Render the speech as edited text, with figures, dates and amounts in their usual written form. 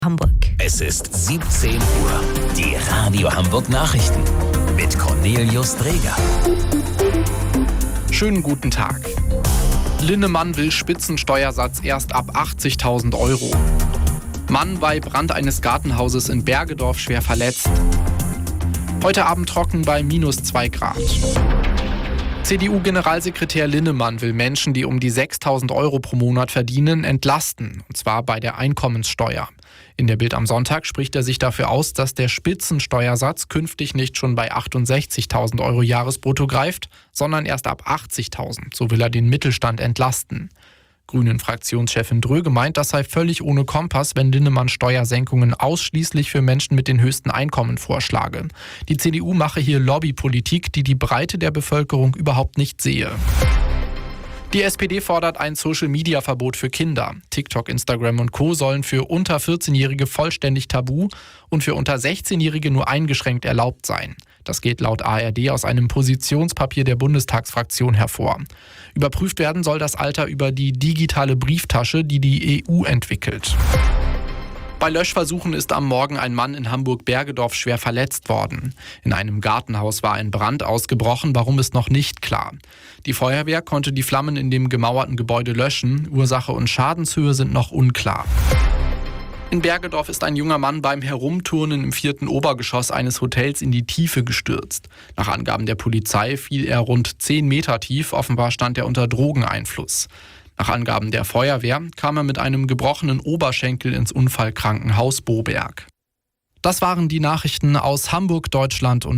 Hamburg. Es ist 17 Uhr. Die Radio Hamburg Nachrichten mit Cornelius Dreger. Schönen guten Tag. Linnemann will Spitzensteuersatz erst ab 80.000 Euro. Mann bei Brand eines Gartenhauses in Bergedorf schwer verletzt. Heute Abend trocken bei -2 Grad. CDU-Generalsekretär Linnemann will Menschen, die um die 6.000 Euro pro Monat verdienen, entlasten, und zwar bei der Einkommenssteuer. In der Bild am Sonntag spricht er sich dafür aus, dass der Spitzensteuersatz künftig nicht schon bei 68.000 Euro Jahresbrutto greift, sondern erst ab 80.000. So will er den Mittelstand entlasten. Grünen-Fraktionschefin Dröge meint, das sei völlig ohne Kompass, wenn Linnemann Steuersenkungen ausschließlich für Menschen mit den höchsten Einkommen vorschlage. Die CDU mache hier Lobbypolitik, die die Breite der Bevölkerung überhaupt nicht sehe. Die SPD fordert ein Social-Media-Verbot für Kinder. TikTok, Instagram und Co. sollen für unter 14-Jährige vollständig tabu und für unter 16-Jährige nur eingeschränkt erlaubt sein. Das geht laut ARD aus einem Positionspapier der Bundestagsfraktion hervor. Überprüft werden soll das Alter über die digitale Brieftasche, die die EU entwickelt. Bei Löschversuchen ist am Morgen ein Mann in Hamburg-Bergedorf schwer verletzt worden. In einem Gartenhaus war ein Brand ausgebrochen, warum ist noch nicht klar. Die Feuerwehr konnte die Flammen in dem gemauerten Gebäude löschen. Ursache und Schadenshöhe sind noch unklar. In Bergedorf ist ein junger Mann beim Herumturnen im 4. Obergeschoss eines Hotels in die Tiefe gestürzt. Nach Angaben der Polizei fiel er rund 10 Meter tief, offenbar stand er unter Drogeneinfluss. Nach Angaben der Feuerwehr kam er mit einem gebrochenen Oberschenkel ins Unfallkrankenhaus Boberg. Das waren die Nachrichten aus Hamburg, Deutschland und